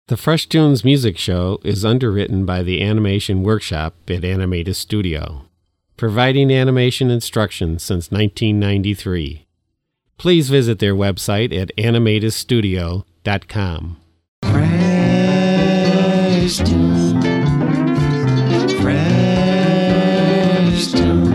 The Fresh Tunes Music Show is underwritten by the Animation Workshop at Animatus Studio, providing animation instruction since 1993. Please visit their website at animatusstudio.com. Fresh Tunes. Fresh Tunes.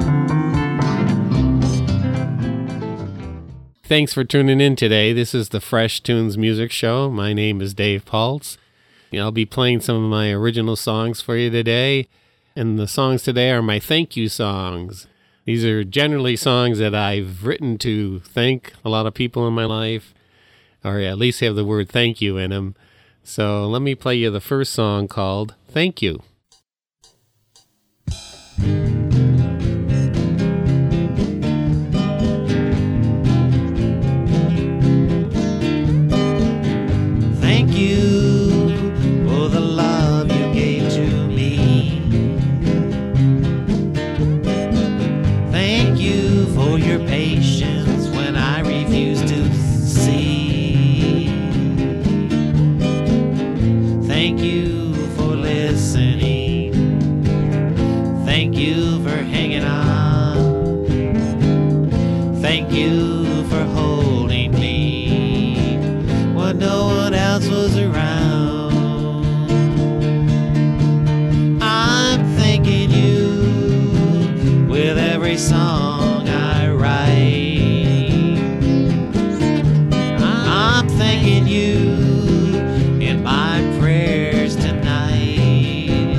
Thanks for tuning in today. This is the Fresh Tunes Music Show. My name is Dave Paltz. I'll be playing some of my original songs for you today. And the songs today are my thank you songs. These are generally songs that I've written to thank a lot of people in my life, or at least have the word thank you in them. So let me play you the first song called Thank You. Thank you for the love you gave to me. Thank you for your patience when I refused to see. Thank you for listening. Thank you for hanging on. Thank you for holding me when no one else was around. I'm thanking you with every song I write. I'm thanking you in my prayers tonight.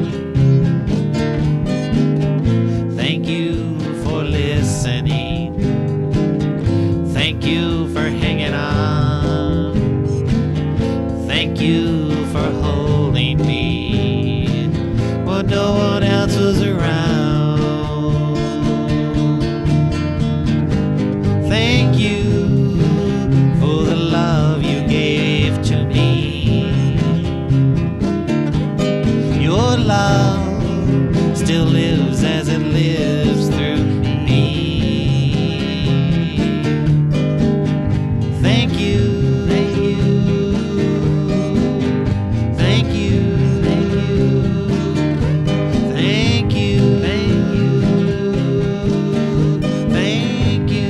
Thank you for listening. Thank you for hanging on. Thank you for holding me when no one else was around. Thank you for the love you gave to me. Your love still lives as it lives through me. Thank you. Thank you. Thank you. Thank you. Thank you.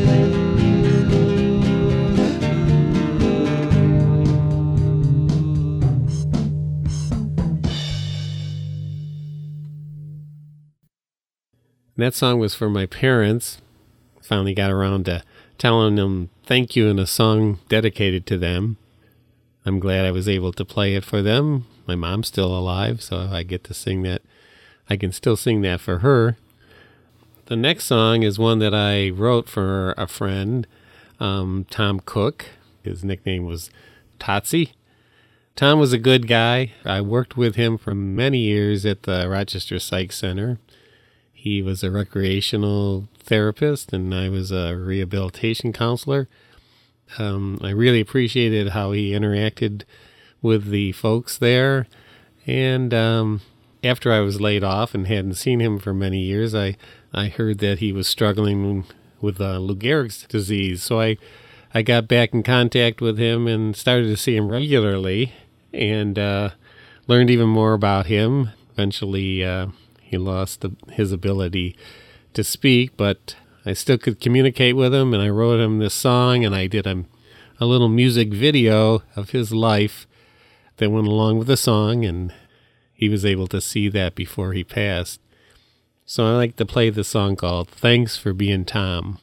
That song was for my parents. Finally got around to telling them thank you in a song dedicated to them. I'm glad I was able to play it for them. My mom's still alive, so I get to sing that. I can still sing that for her. The next song is one that I wrote for a friend, Tom Cook. His nickname was Totsy. Tom was a good guy. I worked with him for many years at the Rochester Psych Center. He was a recreational therapist, and I was a rehabilitation counselor. I really appreciated how he interacted with the folks there. And after I was laid off and hadn't seen him for many years, I heard that he was struggling with Lou Gehrig's disease. So I got back in contact with him and started to see him regularly, and learned even more about him. Eventually, he lost his ability to speak, but I still could communicate with him, and I wrote him this song, and I did a little music video of his life that went along with the song, and he was able to see that before he passed. So I like to play the song called Thanks for Being Tom.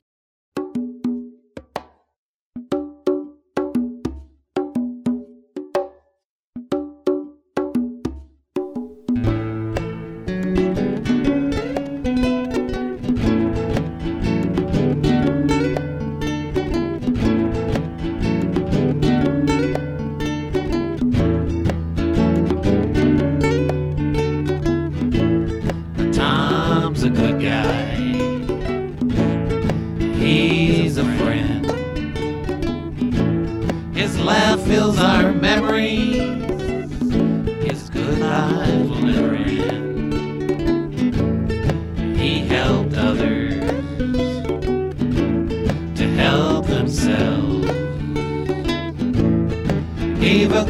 Tom's a good guy.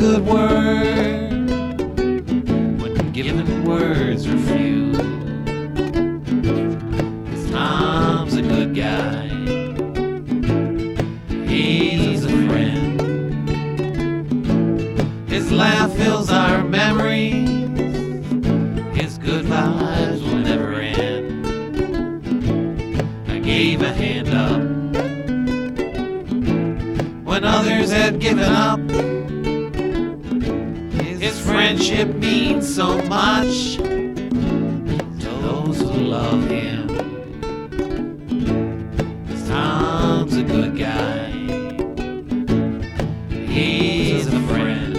good word when given words are few. 'Cause Tom's a good guy. He's a friend. His laugh fills our memories. His good vibes will never end. I gave a hand up when others had given up. His friendship means so much to those who love him. 'Cause Tom's a good guy. He's a friend.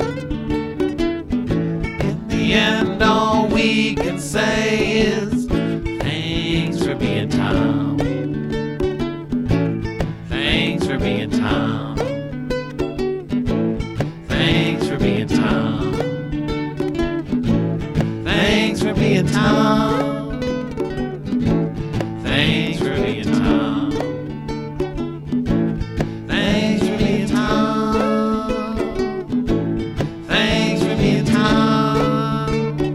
In the end, all we can say is thanks for being Tom. Thanks for being Tom. Thanks for being Tom. Thanks for being Tom. Thanks for being Tom. Thanks for being Tom. Thanks for being Tom.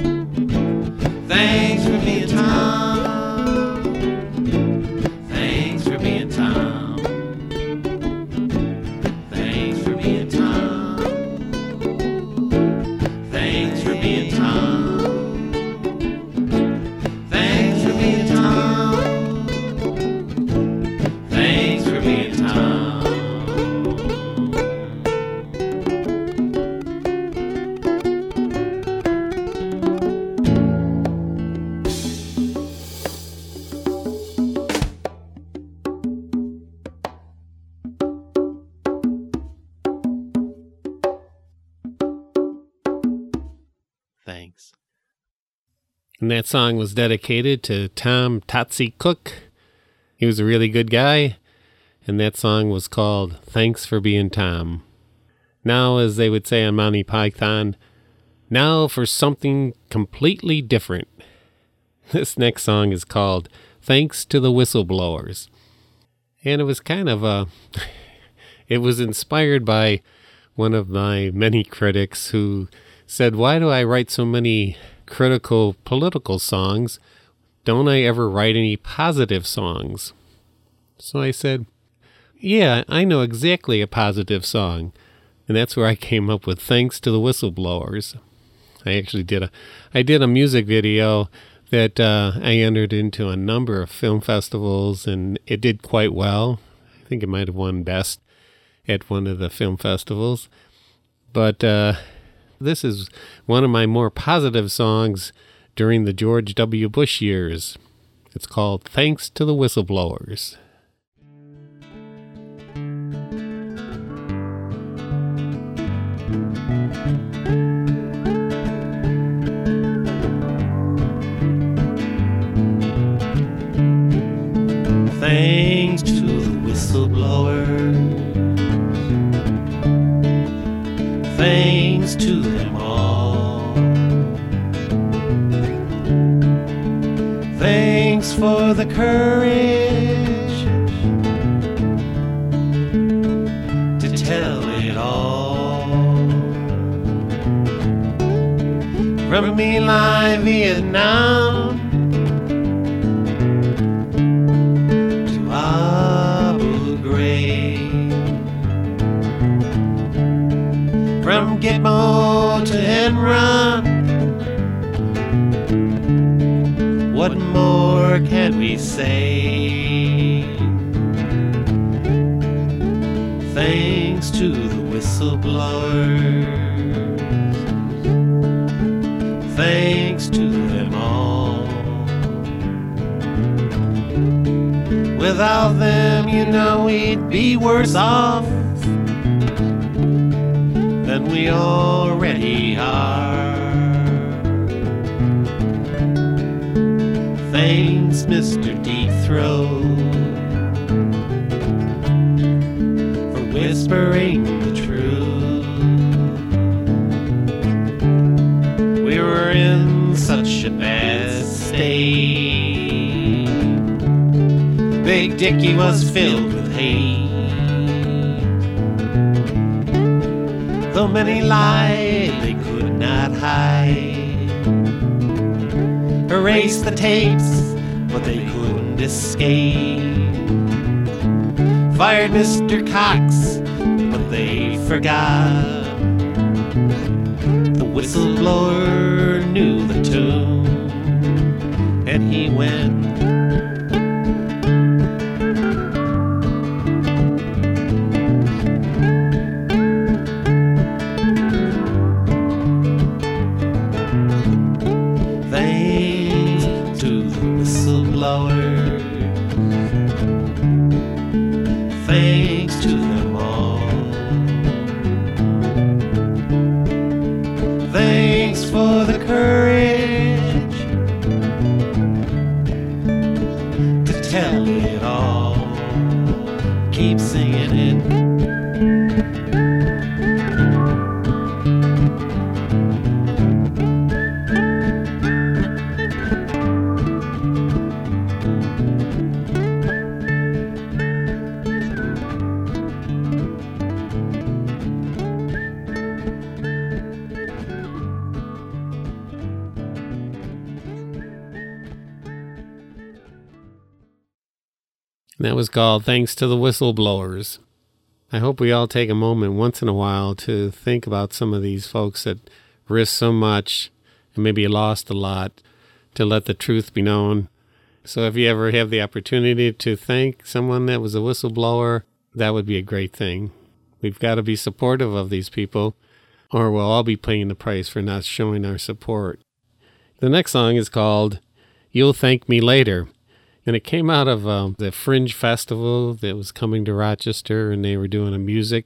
Thanks for being Tom. Thanks for being Tom. Thanks for being Tom. Thanks for being Tom. Thanks for being Tom. Thanks for being Tom. Thanks. And that song was dedicated to Tom Totsy Cook. He was a really good guy, and that song was called Thanks for Being Tom. Now, as they would say on Monty Python, now for something completely different. This next song is called Thanks to the Whistleblowers. And it was kind of it was inspired by one of my many critics who said, why do I write so many critical political songs? Don't I ever write any positive songs? So I said, yeah, I know exactly a positive song. And that's where I came up with Thanks to the Whistleblowers. I actually did a music video that I entered into a number of film festivals, and it did quite well. I think it might have won Best at one of the film festivals. But this is one of my more positive songs during the George W. Bush years. It's called Thanks to the Whistleblowers. Thanks to the whistleblowers. Thanks to them all. Thanks for the courage to tell it all. From My Lai, Vietnam to Abu Ghraib, from Gitmo to Enron, what more can we say? Thanks to the whistleblowers. Thanks to them all. Without them, you know, we'd be worse off than we already are. Thanks, Mr. Deep Throat, for whispering the truth. We were in such a bad state. Big Dickie was filled with hate. Though many lied, they could not hide. Erase the tapes, but they couldn't escape. Fired Mr. Cox, but they forgot. The whistleblower knew the tune, and he went. Thanks to the whistleblower, thanks to them all. Thanks for the courage to tell it all. Keep singing it. And that was called Thanks to the Whistleblowers. I hope we all take a moment once in a while to think about some of these folks that risked so much and maybe lost a lot to let the truth be known. So if you ever have the opportunity to thank someone that was a whistleblower, that would be a great thing. We've got to be supportive of these people, or we'll all be paying the price for not showing our support. The next song is called You'll Thank Me Later. And it came out of the Fringe Festival that was coming to Rochester, and they were doing a music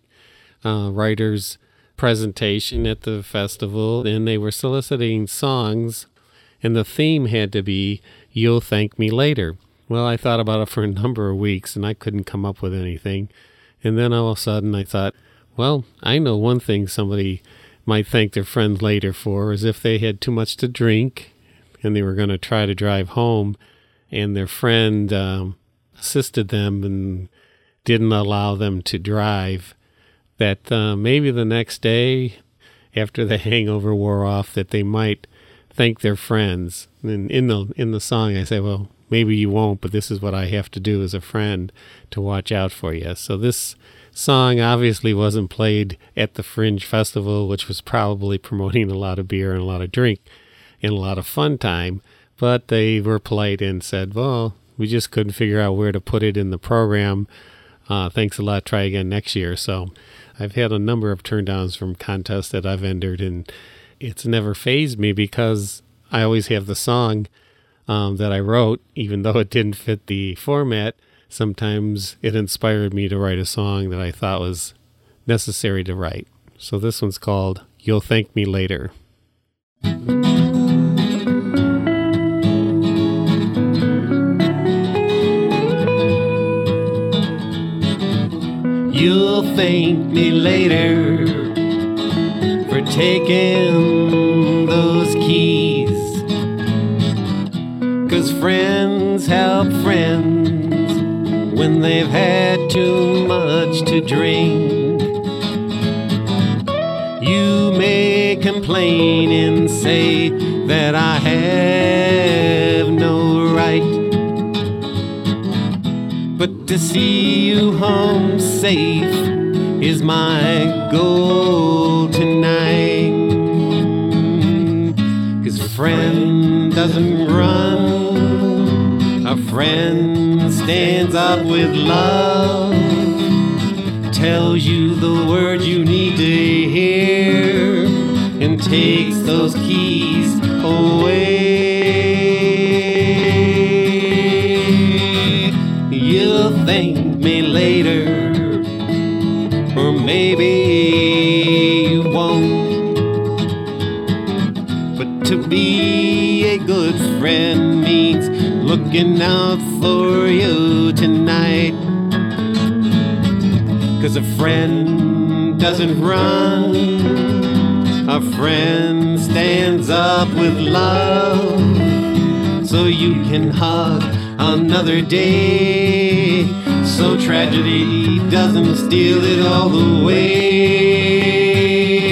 writers presentation at the festival, and they were soliciting songs, and the theme had to be You'll Thank Me Later. Well, I thought about it for a number of weeks, and I couldn't come up with anything. And then all of a sudden I thought, well, I know one thing somebody might thank their friend later for is if they had too much to drink and they were going to try to drive home, and their friend assisted them and didn't allow them to drive, that maybe the next day, after the hangover wore off, that they might thank their friends. And in the song, I say, well, maybe you won't, but this is what I have to do as a friend to watch out for you. So this song obviously wasn't played at the Fringe Festival, which was probably promoting a lot of beer and a lot of drink and a lot of fun time. But they were polite and said, well, we just couldn't figure out where to put it in the program. Thanks a lot. Try again next year. So I've had a number of turndowns from contests that I've entered, and it's never fazed me because I always have the song that I wrote, even though it didn't fit the format. Sometimes it inspired me to write a song that I thought was necessary to write. So this one's called You'll Thank Me Later. You'll thank me later for taking those keys, 'cause friends help friends when they've had too much to drink. You may complain and say that I have no right, but to see you home safe is my goal tonight. 'Cause a friend doesn't run, a friend stands up with love, tells you the words you need to hear, and takes those keys away. You'll thank me later, or maybe you won't. But to be a good friend means looking out for you tonight. 'Cause a friend doesn't run, a friend stands up with love, so you can hug another day, so tragedy doesn't steal it all away.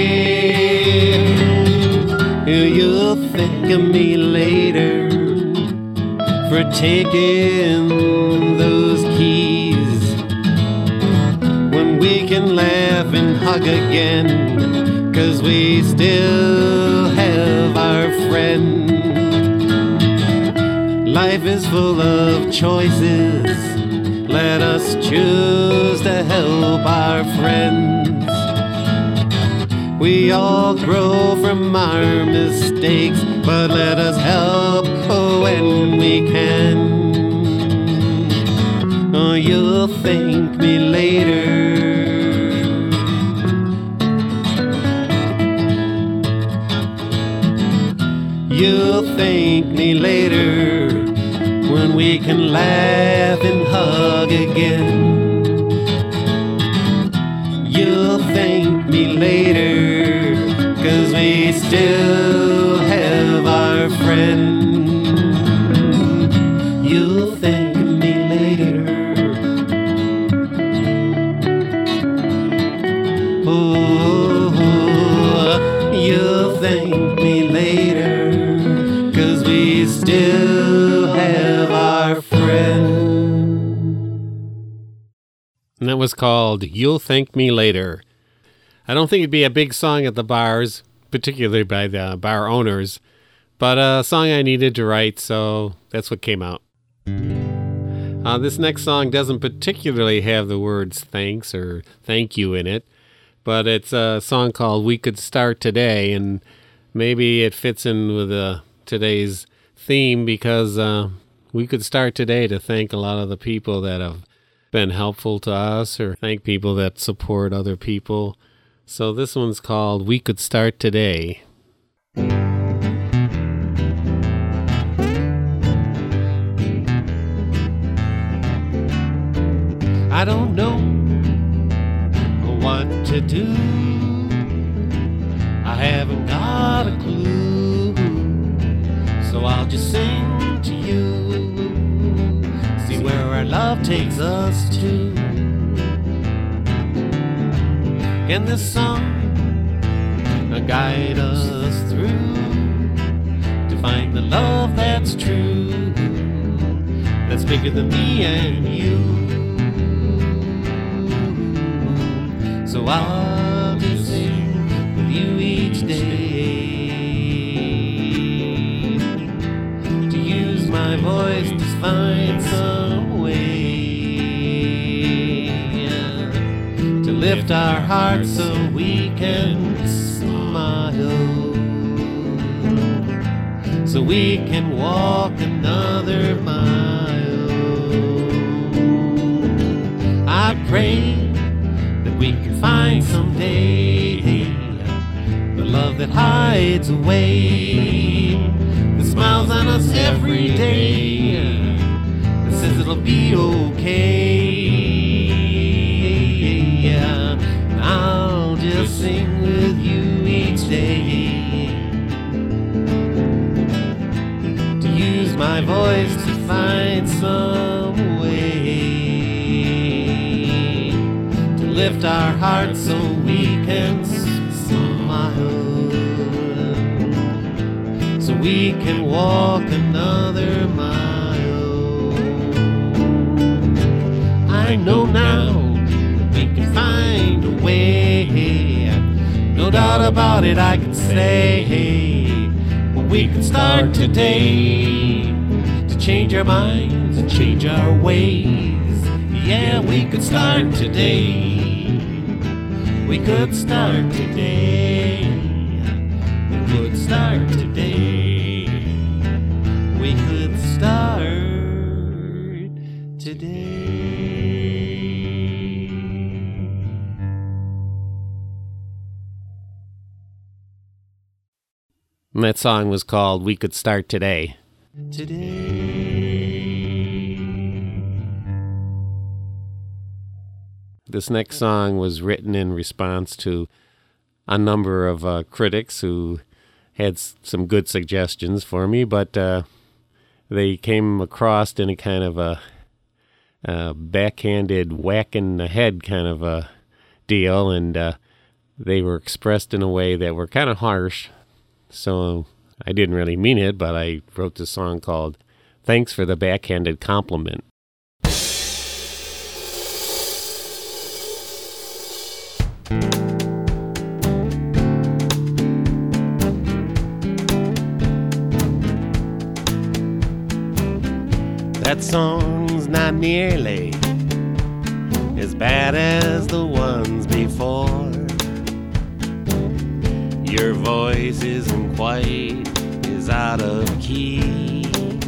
You'll thank me later for taking those keys, when we can laugh and hug again, 'cause we still have our friend. Life is full of choices, let us choose to help our friends. We all grow from our mistakes, but let us help when we can. Oh, you'll thank me later. You'll thank me later, when we can laugh and hug again. You'll thank me later, 'cause we still have our friend. You'll thank me later. Oh, you'll thank me later, 'cause we still have our friend. And that was called You'll Thank Me Later. I don't think it'd be a big song at the bars, particularly by the bar owners, but a song I needed to write, so that's what came out. This next song doesn't particularly have the words thanks or thank you in it, but it's a song called We Could Start Today, and maybe it fits in with today's theme, because we could start today to thank a lot of the people that have been helpful to us, or thank people that support other people. So this one's called We Could Start Today. I don't know what to do. I haven't got a clue. So I'll just sing to you, see where our love takes us to. Can this song guide us through to find the love that's true, that's bigger than me and you? So I'll just sing with you each day, to use my voice to find some way to lift our hearts so we can smile, so we can walk another mile. I pray that we can find someday the love that hides away, that smiles on us every day, that says it'll be okay. I'll just sing with you each day, to use my voice to find some way to lift our hearts so we can smile, so we can walk another mile. I know now that we can find a way, no doubt about it I can say, well, we can start today to change our minds and change our ways. Yeah, we could start today. We could start today. We could start today. We could start today. And that song was called We Could Start Today. This next song was written in response to a number of critics who had some good suggestions for me, but they came across in a kind of a backhanded whack in the head kind of a deal, and they were expressed in a way that were kind of harsh. So I didn't really mean it, but I wrote this song called Thanks for the Backhanded Compliment. That song's not nearly as bad as the ones before. Your voice isn't quite as out of key.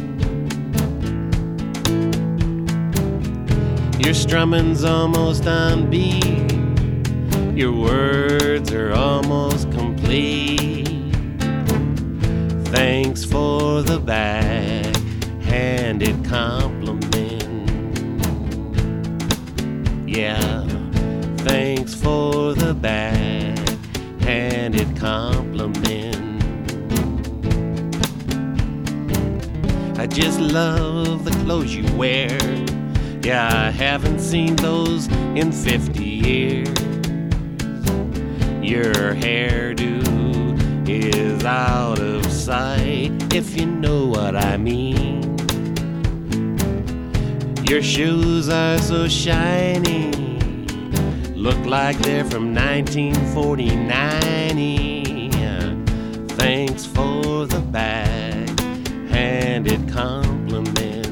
Your strumming's almost on beat. Your words are almost complete. Thanks for the backhanded compliment. Yeah, thanks for the backhanded compliment. I just love the clothes you wear. Yeah, I haven't seen those in 50 years. Your hairdo is out of sight, if you know what I mean. Your shoes are so shiny, look like they're from 1949. Thanks for the backhanded compliment.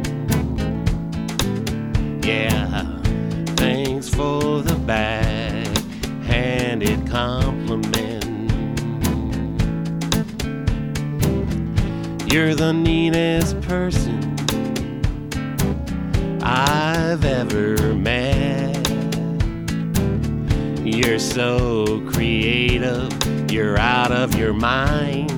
Yeah, thanks for the backhanded compliment. You're the neatest person I've ever met. You're so creative, you're out of your mind.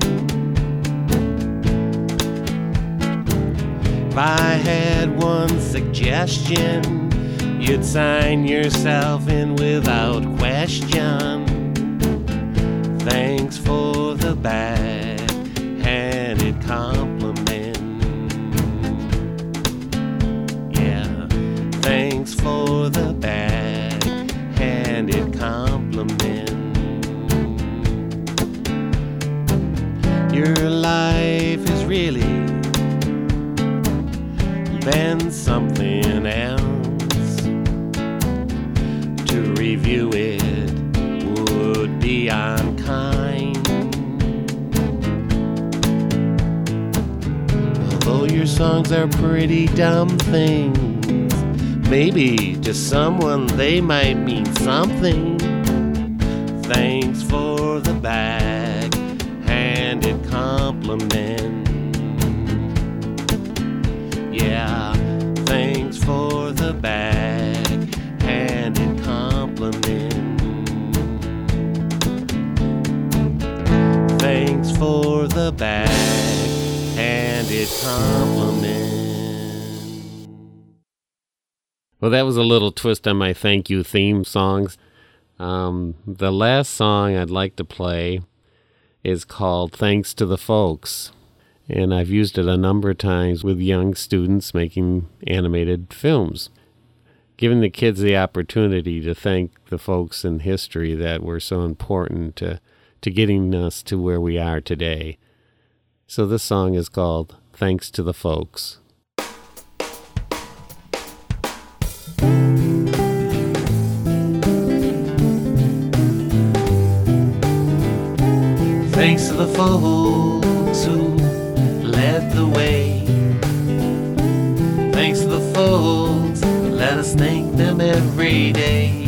If I had one suggestion, you'd sign yourself in without question. Thanks for the backhanded compliment. Yeah, thanks for the backhanded compliment. Your life is really been something else. To review it would be unkind. Although your songs are pretty dumb things, maybe to someone they might mean something. Thanks for the backhanded compliment. Yeah, thanks for the backhanded compliment. Thanks for the backhanded compliment. Well, that was a little twist on my thank you theme songs. The last song I'd like to play is called Thanks to the Folks. And I've used it a number of times with young students making animated films, giving the kids the opportunity to thank the folks in history that were so important to getting us to where we are today. So this song is called Thanks to the Folks. Thanks to the folks who led the way. Thanks to the folks, let us thank them every day.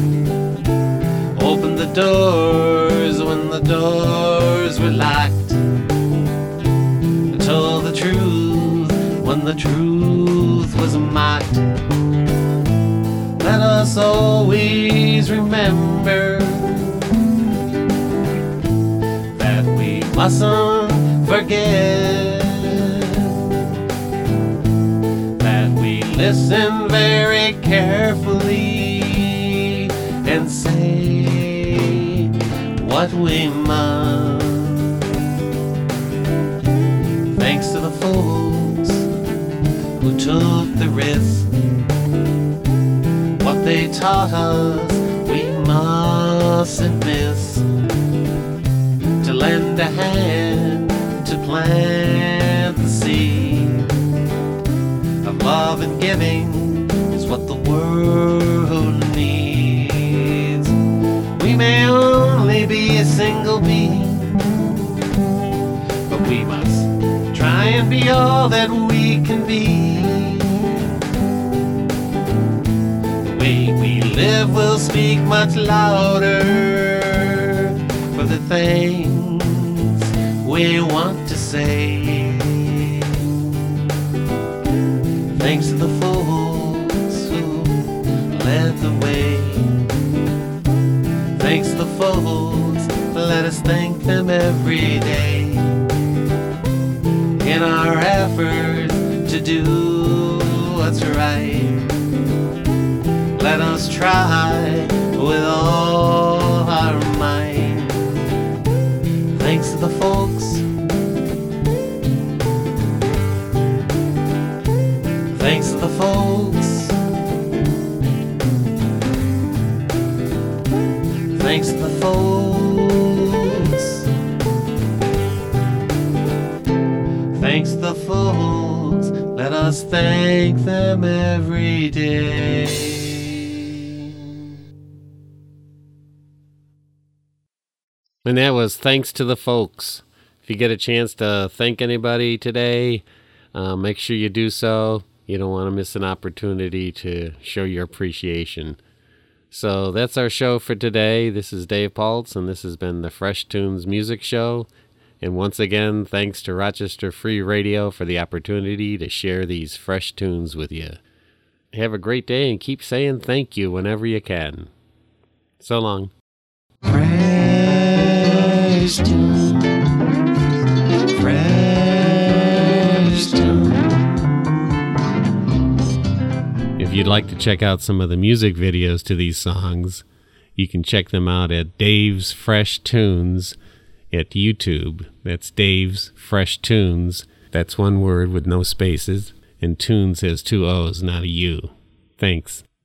Open the doors when the doors were locked. Told the truth when the truth was mocked. Let us always remember that we mustn't forget that we listen very carefully and say what we must. Thanks to the folks who took the risk. What they taught us we mustn't miss. To lend lend a hand to plant the seed of love and giving is what the world needs. We may only be a single being, but we must try and be all that we can be. The way we live will speak much louder for the things we want to say. Thanks to the folks who led the way. Thanks to the folks, let us thank them every day. In our efforts to do what's right, let us try with all our might. Thanks to the folks. Thanks to the folks. Thanks to the folks. Thanks to the folks. Let us thank them every day. And that was Thanks to the Folks. If you get a chance to thank anybody today, make sure you do so. You don't want to miss an opportunity to show your appreciation. So that's our show for today. This is Dave Paltz, and this has been the Fresh Tunes Music Show. And once again, thanks to Rochester Free Radio for the opportunity to share these fresh tunes with you. Have a great day and keep saying thank you whenever you can. So long. Fresh tunes. Fresh tunes. If you'd like to check out some of the music videos to these songs, you can check them out at Dave's Fresh Tunes at YouTube. That's Dave's Fresh Tunes. That's one word with no spaces. And Tunes has two O's, not a U. Thanks.